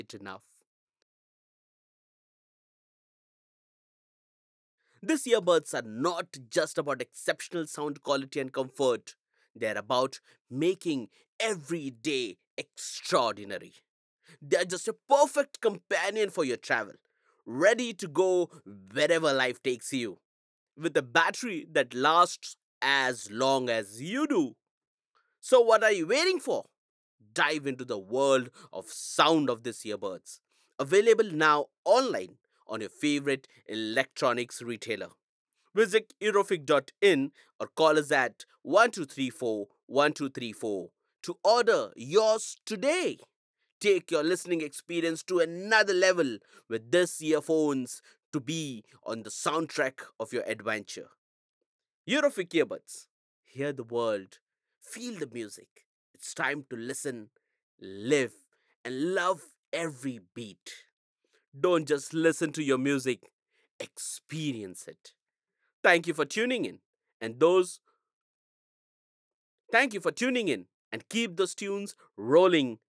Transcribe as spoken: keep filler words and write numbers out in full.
it enough. These earbuds are not just about exceptional sound quality and comfort, they're about making every day extraordinary. They're just a perfect companion for your travel, ready to go wherever life takes you, with a battery that lasts as long as you do. So, what are you waiting for? Dive into the world of sound of these earbuds. Available now online on your favorite electronics retailer. Visit eurofix dot in or call us at one two three four one two three four to order yours today. Take your listening experience to another level with these earphones to be on the soundtrack of your adventure. Eurofix earbuds. Hear the world, feel the music. It's time to listen, live, and love every beat. Don't just listen to your music, experience it. Thank you for tuning in. And those, thank you for tuning in and keep those tunes rolling